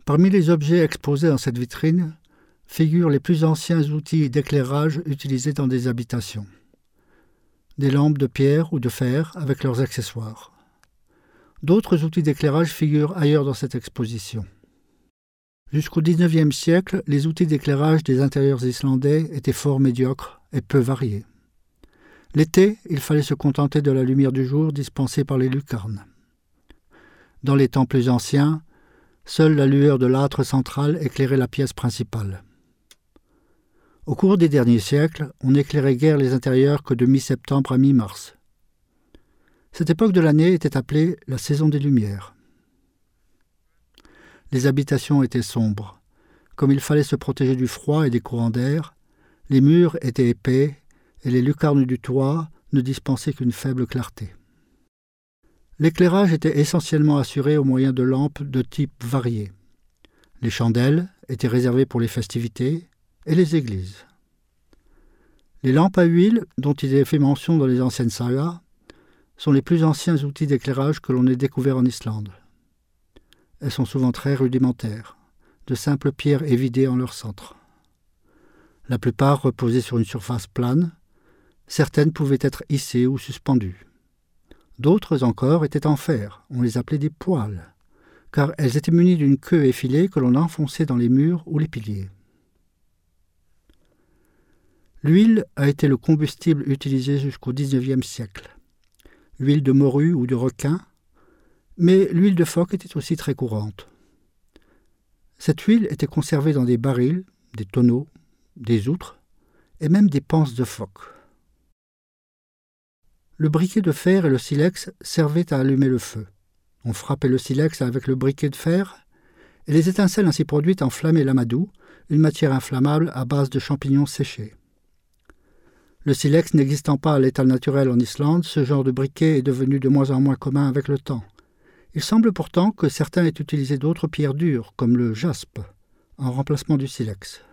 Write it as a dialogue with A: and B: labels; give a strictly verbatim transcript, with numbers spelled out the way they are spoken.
A: Parmi les objets exposés dans cette vitrine figurent les plus anciens outils d'éclairage utilisés dans des habitations. Des lampes de pierre ou de fer avec leurs accessoires. D'autres outils d'éclairage figurent ailleurs dans cette exposition. Jusqu'au dix-neuvième siècle, les outils d'éclairage des intérieurs islandais étaient fort médiocres et peu variés. L'été, il fallait se contenter de la lumière du jour dispensée par les lucarnes. Dans les temps plus anciens, seule la lueur de l'âtre central éclairait la pièce principale. Au cours des derniers siècles, on n'éclairait guère les intérieurs que de mi-septembre à mi-mars. Cette époque de l'année était appelée la saison des Lumières. Les habitations étaient sombres. Comme il fallait se protéger du froid et des courants d'air, les murs étaient épais et les lucarnes du toit ne dispensaient qu'une faible clarté. L'éclairage était essentiellement assuré au moyen de lampes de type varié. Les chandelles étaient réservées pour les festivités et les églises. Les lampes à huile, dont il est fait mention dans les anciennes sagas, sont les plus anciens outils d'éclairage que l'on ait découverts en Islande. Elles sont souvent très rudimentaires, de simples pierres évidées en leur centre. La plupart reposaient sur une surface plane, certaines pouvaient être hissées ou suspendues. D'autres encore étaient en fer, on les appelait des poêles, car elles étaient munies d'une queue effilée que l'on enfonçait dans les murs ou les piliers. L'huile a été le combustible utilisé jusqu'au dix-neuvième siècle. L'huile de morue ou de requin, mais l'huile de phoque était aussi très courante. Cette huile était conservée dans des barils, des tonneaux, des outres et même des panses de phoque. Le briquet de fer et le silex servaient à allumer le feu. On frappait le silex avec le briquet de fer et les étincelles ainsi produites enflammaient l'amadou, une matière inflammable à base de champignons séchés. Le silex n'existant pas à l'état naturel en Islande, ce genre de briquet est devenu de moins en moins commun avec le temps. Il semble pourtant que certains aient utilisé d'autres pierres dures, comme le jaspe, en remplacement du silex.